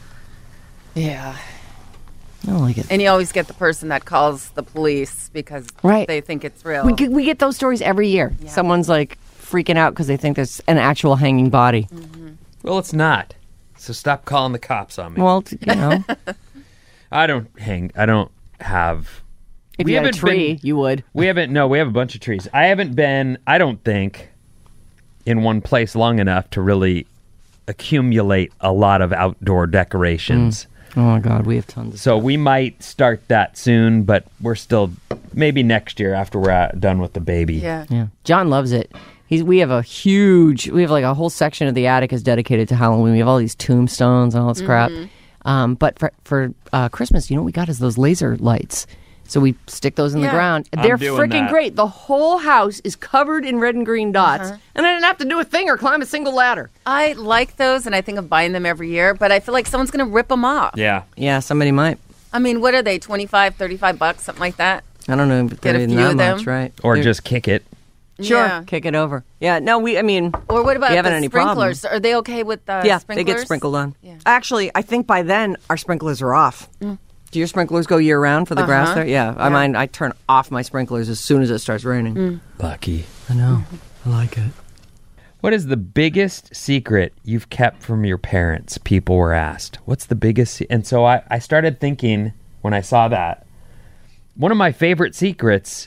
Speaker 5: Yeah.
Speaker 3: I don't like it.
Speaker 5: And you always get the person that calls the police because
Speaker 3: Right.
Speaker 5: they think it's real.
Speaker 3: We get, we get those stories every year. Someone's like freaking out because they think there's an actual hanging body.
Speaker 4: Well, it's not. So stop calling the cops on me.
Speaker 3: Well, t- you know,
Speaker 4: I don't hang. I don't have.
Speaker 3: if
Speaker 4: We
Speaker 3: you had a
Speaker 4: haven't
Speaker 3: tree,
Speaker 4: been-
Speaker 3: you would.
Speaker 4: We haven't. No, we have a bunch of trees. I haven't been. I don't think in one place long enough to really accumulate a lot of outdoor decorations.
Speaker 3: Oh my God, we have tons of
Speaker 4: So we might start that soon, but we're still maybe next year after we're at, done with the baby.
Speaker 5: yeah.
Speaker 3: Yeah, John loves it. He's. We have a huge. We have like a whole section of the attic is dedicated to Halloween. We have all these tombstones and all this crap. Um, but for for uh, Christmas, you know what we got is those laser lights. So we stick those in the
Speaker 5: Yeah.
Speaker 3: ground.
Speaker 4: I'm
Speaker 3: They're
Speaker 4: doing
Speaker 3: freaking
Speaker 4: that.
Speaker 3: great. The whole house is covered in red and green dots, and I didn't have to do a thing or climb a single ladder.
Speaker 5: I like those, and I think of buying them every year, but I feel like someone's going to rip them off.
Speaker 4: Yeah.
Speaker 3: Yeah, somebody might.
Speaker 5: I mean, what are they, twenty-five, thirty-five bucks, something like that?
Speaker 3: I don't know. But
Speaker 5: Get a
Speaker 3: they're
Speaker 5: few
Speaker 3: not
Speaker 5: of them.
Speaker 3: much, right?
Speaker 4: Or
Speaker 3: They're-
Speaker 4: just kick it.
Speaker 3: sure
Speaker 5: Yeah.
Speaker 3: kick it over. Yeah, no, we. I mean,
Speaker 5: Or what about
Speaker 3: we haven't
Speaker 5: the
Speaker 3: any problem.
Speaker 5: sprinklers? Are they okay with the
Speaker 3: Yeah,
Speaker 5: sprinklers?
Speaker 3: they get sprinkled on.
Speaker 5: Yeah.
Speaker 3: Actually, I think by then our sprinklers are off. Do your sprinklers go year round for the grass
Speaker 5: Uh-huh.
Speaker 3: there? Yeah, I
Speaker 5: Yeah.
Speaker 3: mind. I turn off my sprinklers as soon as it starts raining.
Speaker 4: Lucky.
Speaker 3: I know. I like it.
Speaker 4: What is the biggest secret you've kept from your parents? People were asked. What's the biggest? Se-? And so I, I started thinking when I saw that. One of my favorite secrets,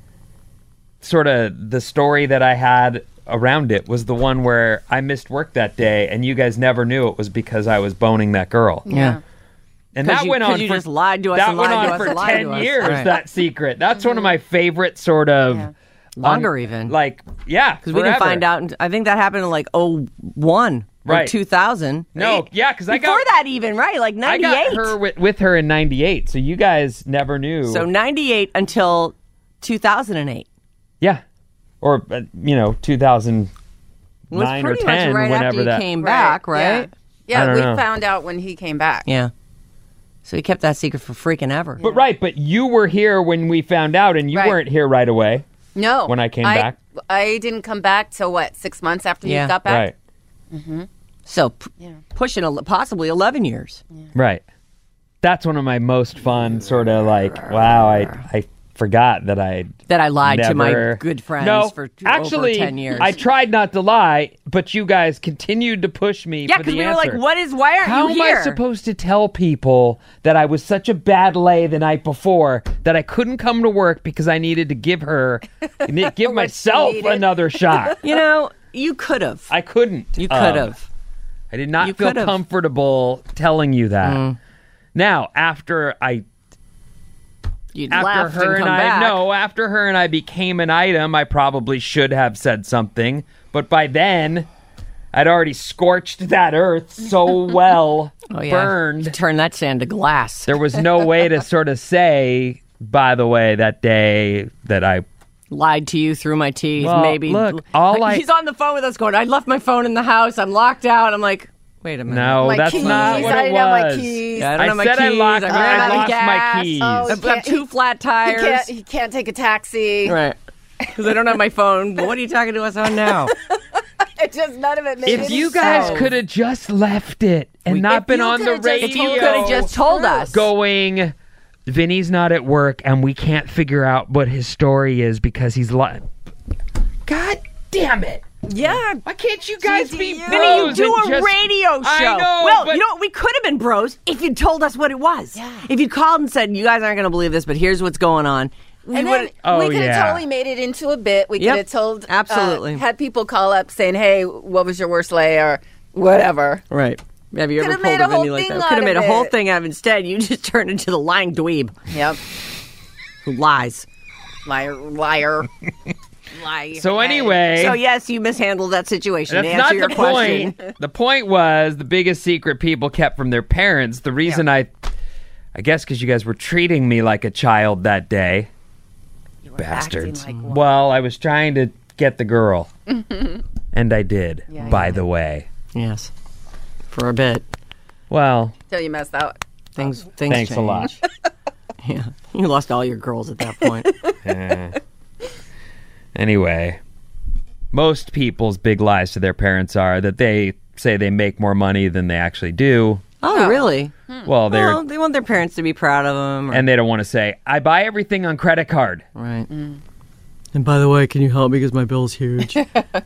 Speaker 4: sort of the story that I had around it, was the one where I missed work that day and you guys never knew it was because I was boning that girl.
Speaker 3: Yeah.
Speaker 4: And
Speaker 3: 'Cause
Speaker 4: that
Speaker 3: you-
Speaker 4: went
Speaker 3: 'cause
Speaker 4: on
Speaker 3: you
Speaker 4: for
Speaker 3: just lied to us
Speaker 4: that
Speaker 3: and
Speaker 4: went
Speaker 3: lied to
Speaker 4: on
Speaker 3: us
Speaker 4: for
Speaker 3: and lied
Speaker 4: ten
Speaker 3: to us.
Speaker 4: years.
Speaker 3: Right.
Speaker 4: That secret. That's one of my favorite sort of
Speaker 5: Yeah.
Speaker 3: Longer
Speaker 4: un-
Speaker 3: even.
Speaker 4: Like yeah,
Speaker 3: Because we didn't
Speaker 4: forever.
Speaker 3: find out. in- I think that happened in like oh one or
Speaker 4: Right.
Speaker 3: two thousand.
Speaker 4: No, yeah, because I
Speaker 3: Before
Speaker 4: got
Speaker 3: that even, right? Like
Speaker 4: I
Speaker 3: ninety-eight.
Speaker 4: got her with, with her in ninety-eight, so you guys never knew.
Speaker 3: So ninety-eight until two thousand eight.
Speaker 4: Yeah. Or, uh, you know, two thousand
Speaker 3: It was
Speaker 4: nine or
Speaker 3: pretty
Speaker 4: ten,
Speaker 3: much right
Speaker 4: whenever
Speaker 3: after he
Speaker 4: that.
Speaker 3: came back, right?
Speaker 5: Yeah,
Speaker 4: I
Speaker 5: yeah
Speaker 4: don't
Speaker 5: we
Speaker 4: know.
Speaker 5: found out when he came back.
Speaker 3: Yeah. So he kept that secret for freaking ever.
Speaker 4: But right, but you were here when we found out, and you
Speaker 5: Right.
Speaker 4: weren't here right away.
Speaker 5: No.
Speaker 4: When I came back?
Speaker 5: I didn't come back till what, six months after
Speaker 3: Yeah.
Speaker 5: you got back?
Speaker 4: Right.
Speaker 3: So p- pushing a, possibly eleven years.
Speaker 4: Right. That's one of my most fun sort of like, wow, I I forgot that I
Speaker 3: That I lied to my
Speaker 4: never-
Speaker 3: good friends
Speaker 4: no,
Speaker 3: for t-
Speaker 4: actually,
Speaker 3: over ten years.
Speaker 4: I tried not to lie, but you guys continued to push me
Speaker 3: yeah,
Speaker 4: for
Speaker 3: because
Speaker 4: the
Speaker 3: we were
Speaker 4: answer.
Speaker 3: like, what is, why aren't
Speaker 4: How
Speaker 3: you
Speaker 4: am
Speaker 3: here?
Speaker 4: I supposed to tell people that I was such a bad lay the night before that I couldn't come to work because I needed to give her, give myself
Speaker 5: needed.
Speaker 4: another shot?
Speaker 3: You know, you could have.
Speaker 4: I couldn't.
Speaker 3: You
Speaker 4: um,
Speaker 3: could have.
Speaker 4: I did not
Speaker 3: You
Speaker 4: feel
Speaker 3: could've.
Speaker 4: comfortable telling you that. Now, after I
Speaker 3: You'd
Speaker 4: after
Speaker 3: left
Speaker 4: her
Speaker 3: and
Speaker 4: and,
Speaker 3: come
Speaker 4: I
Speaker 3: back.
Speaker 4: no, after her and I became an item, I probably should have said something. But by then, I'd already scorched that earth so well,
Speaker 3: Oh, yeah.
Speaker 4: burned.
Speaker 3: Turn that sand to glass.
Speaker 4: There was no way to sort of say, by the way, that day that I
Speaker 3: Lied to you through my teeth.
Speaker 4: Well,
Speaker 3: maybe.
Speaker 4: look, all I-
Speaker 3: He's on the phone with us going, I left my phone in the house. I'm locked out. I'm like, wait a minute.
Speaker 4: no,
Speaker 5: My
Speaker 4: that's
Speaker 5: keys,
Speaker 4: not what
Speaker 5: I
Speaker 4: it
Speaker 5: didn't have my
Speaker 4: was.
Speaker 5: keys.
Speaker 3: Yeah, I don't
Speaker 4: I
Speaker 3: have my
Speaker 4: said I
Speaker 3: keys.
Speaker 4: locked-
Speaker 3: I
Speaker 4: I
Speaker 3: ran out of
Speaker 4: lost my
Speaker 3: gas.
Speaker 4: keys.
Speaker 5: Oh,
Speaker 3: I've
Speaker 5: he
Speaker 3: got
Speaker 5: can't-
Speaker 3: two flat
Speaker 5: He
Speaker 3: tires.
Speaker 5: can't, he can't take a taxi.
Speaker 3: Right. Because I don't have my phone. What are you talking to us on now?
Speaker 5: It just, none of it made
Speaker 4: If
Speaker 5: any
Speaker 4: you guys
Speaker 5: sense.
Speaker 4: could have just left it and not
Speaker 5: If
Speaker 4: been
Speaker 5: you
Speaker 4: on the
Speaker 5: could've just-
Speaker 4: radio,
Speaker 3: If you could have just told us.
Speaker 4: going, Vinny's not at work and we can't figure out what his story is because he's lying. God damn it.
Speaker 5: Yeah.
Speaker 4: Why can't you guys be
Speaker 5: Vinny, you
Speaker 4: bros?
Speaker 3: Vinny, you do
Speaker 4: and
Speaker 3: a
Speaker 4: just-
Speaker 3: radio show.
Speaker 4: I know,
Speaker 3: well,
Speaker 4: but
Speaker 3: you know what? We could have been bros if you told us what it was.
Speaker 5: Yeah.
Speaker 3: If you called and said, you guys aren't going to believe this, but here's what's going on. We
Speaker 5: And
Speaker 3: would
Speaker 5: then
Speaker 4: Oh,
Speaker 5: we could have
Speaker 4: yeah.
Speaker 5: totally made it into a bit. We
Speaker 3: Yep.
Speaker 5: could have told,
Speaker 3: Absolutely.
Speaker 5: uh, had people call up saying, "Hey, what was your worst lay?" or whatever.
Speaker 3: Right. Have you ever
Speaker 5: Could've
Speaker 3: pulled
Speaker 5: made
Speaker 3: a
Speaker 5: a whole
Speaker 3: Vinny like
Speaker 5: thing
Speaker 3: that? Could have
Speaker 5: out
Speaker 3: made a
Speaker 5: of
Speaker 3: whole
Speaker 5: it.
Speaker 3: thing out of it. Instead, you just turned into the lying dweeb
Speaker 5: Yep,
Speaker 3: who lies.
Speaker 5: liar, liar, liar.
Speaker 4: So anyway,
Speaker 3: So, yes, you mishandled that situation.
Speaker 4: that's
Speaker 3: to
Speaker 4: not
Speaker 3: answer your
Speaker 4: the
Speaker 3: question.
Speaker 4: point. The point was the biggest secret people kept from their parents. The reason I, I guess because you guys were treating me like a child that day.
Speaker 5: You were
Speaker 4: Bastards.
Speaker 5: acting like one.
Speaker 4: Well, I was trying to get the girl. And I did,
Speaker 5: Yeah,
Speaker 4: by
Speaker 5: yeah.
Speaker 4: the way.
Speaker 3: Yes. For a bit.
Speaker 4: Well,
Speaker 5: Till you messed out.
Speaker 3: Things, things
Speaker 4: thanks a
Speaker 3: change.
Speaker 4: lot.
Speaker 3: Yeah. You lost all your girls at that point.
Speaker 4: Eh. Anyway, most people's big lies to their parents are that they say they make more money than they actually do.
Speaker 3: Oh, really?
Speaker 4: Well, they're
Speaker 3: Well, they want their parents to be proud of them.
Speaker 4: and they don't want to say, I buy everything on credit card.
Speaker 3: right. And by the way, can you help me because my bill's huge?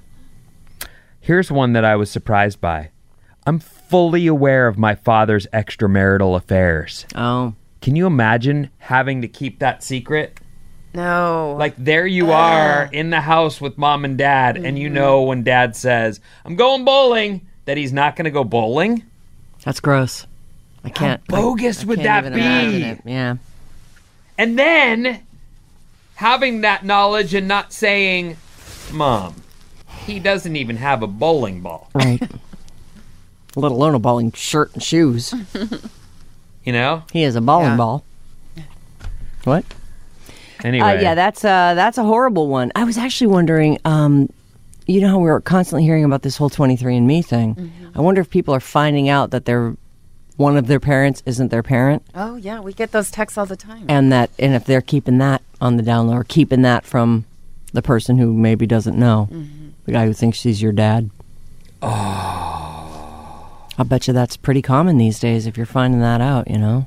Speaker 4: Here's one that I was surprised by. I'm fully aware of my father's extramarital affairs.
Speaker 3: Oh.
Speaker 4: Can you imagine having to keep that secret?
Speaker 5: No.
Speaker 4: Like, there you are in the house with mom and dad, and you know when dad says, I'm going bowling, that he's not going to go bowling?
Speaker 3: That's gross. I can't.
Speaker 4: How bogus
Speaker 3: I
Speaker 4: would
Speaker 3: can't
Speaker 4: that
Speaker 3: even imagine
Speaker 4: be?
Speaker 3: it. Yeah.
Speaker 4: And then having that knowledge and not saying, Mom, he doesn't even have a bowling ball.
Speaker 3: Right. Let alone a bowling shirt and shoes.
Speaker 4: You know?
Speaker 3: He is a bowling
Speaker 5: Yeah.
Speaker 3: ball. What?
Speaker 4: Anyway.
Speaker 3: Uh, yeah, that's uh, that's a horrible one. I was actually wondering, um, you know how we were constantly hearing about this whole twenty-three and me thing?
Speaker 5: Mm-hmm.
Speaker 3: I wonder if people are finding out that they're one of their parents isn't their parent,
Speaker 5: oh yeah, we get those texts all the time.
Speaker 3: and that and if they're keeping that on the down low or keeping that from the person who maybe doesn't know,
Speaker 5: Mm-hmm.
Speaker 3: the guy who thinks she's your dad. Oh. I bet you that's pretty common these days if you're finding that out, you know?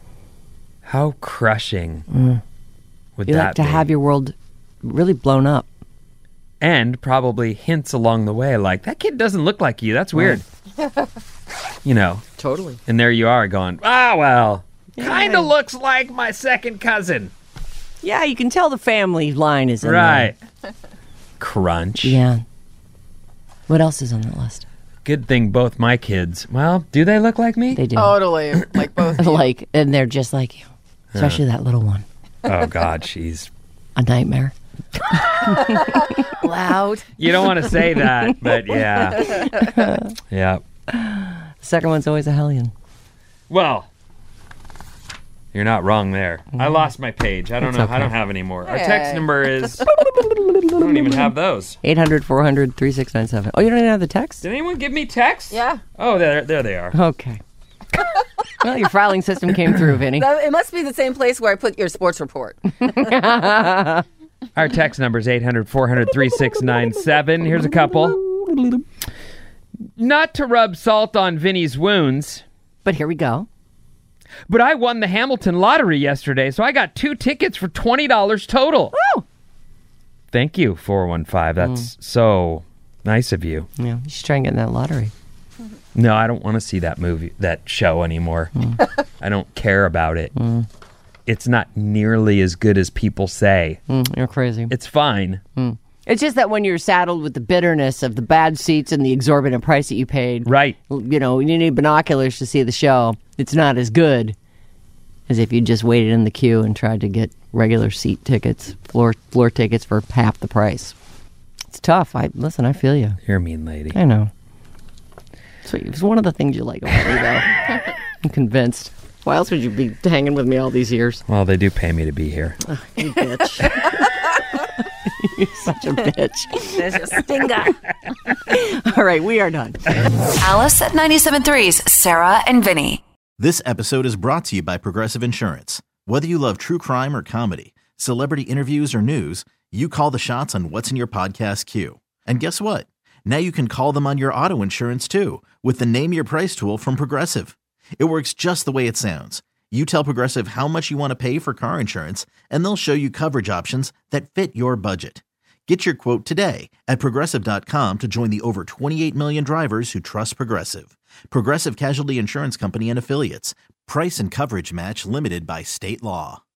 Speaker 4: How crushing would
Speaker 3: You
Speaker 4: that
Speaker 3: like to
Speaker 4: be?
Speaker 3: have your world really blown up.
Speaker 4: And probably hints along the way, like, that kid doesn't look like you. That's weird. You know.
Speaker 3: Totally.
Speaker 4: And there you are going, ah, well, kind of looks like my second cousin.
Speaker 3: Yeah, you can tell the family line is in
Speaker 4: Right. Crunch.
Speaker 3: there. Yeah. What else is on that list?
Speaker 4: Good thing both my kids, well, do they look like me?
Speaker 3: They do.
Speaker 5: Totally, like both.
Speaker 3: like, and they're just like you. Especially that little one.
Speaker 4: Oh, God, she's...
Speaker 3: A nightmare.
Speaker 5: Loud.
Speaker 4: You don't want to say that, but yeah. Yeah.
Speaker 3: The second one's always a hellion.
Speaker 4: Well, You're not wrong there. I lost my page. I don't
Speaker 3: It's
Speaker 4: know.
Speaker 3: okay.
Speaker 4: I don't have any more. Our
Speaker 5: Hey.
Speaker 4: text number is... I don't even have those.
Speaker 3: eight hundred, four hundred, thirty-six ninety-seven. Oh, you don't even have the text?
Speaker 4: Did anyone give me text?
Speaker 5: Yeah.
Speaker 4: Oh, there, there they are.
Speaker 3: Okay. Well, your filing system came through, Vinny.
Speaker 5: That- It must be the same place where I put your sports report.
Speaker 4: Our text number is eight hundred, four hundred, thirty-six ninety-seven. Here's a couple. Not to rub salt on Vinny's wounds,
Speaker 3: But here we go.
Speaker 4: but I won the Hamilton lottery yesterday, so I got two tickets for twenty dollars total.
Speaker 3: Oh.
Speaker 4: Thank you, four one five. That's so nice of you.
Speaker 3: Yeah, you should try and get in that lottery.
Speaker 4: No, I don't want to see that movie, that show anymore. I don't care about it. It's not nearly as good as people say.
Speaker 3: Mm, you're crazy.
Speaker 4: It's fine.
Speaker 3: It's just that when you're saddled with the bitterness of the bad seats and the exorbitant price that you paid,
Speaker 4: Right.
Speaker 3: you know, you need binoculars to see the show. It's not as good as if you just waited in the queue and tried to get regular seat tickets, floor floor tickets for half the price. It's tough. I listen. I feel you.
Speaker 4: You're a mean lady.
Speaker 3: I know. So it's one of the things you like about me, though. I'm convinced. Why else would you be hanging with me all these years?
Speaker 4: Well, they do pay me to be here.
Speaker 3: You bitch. You're such a bitch.
Speaker 5: There's your stinger.
Speaker 3: All right, we are done.
Speaker 2: Alice at ninety-seven point three's Sarah and Vinny.
Speaker 1: This episode is brought to you by Progressive Insurance. Whether you love true crime or comedy, celebrity interviews or news, you call the shots on what's in your podcast queue. And guess what? Now you can call them on your auto insurance too with the Name Your Price tool from Progressive. It works just the way it sounds. You tell Progressive how much you want to pay for car insurance, and they'll show you coverage options that fit your budget. Get your quote today at Progressive dot com to join the over twenty-eight million drivers who trust Progressive. Progressive Casualty Insurance Company and Affiliates. Price and coverage match limited by state law.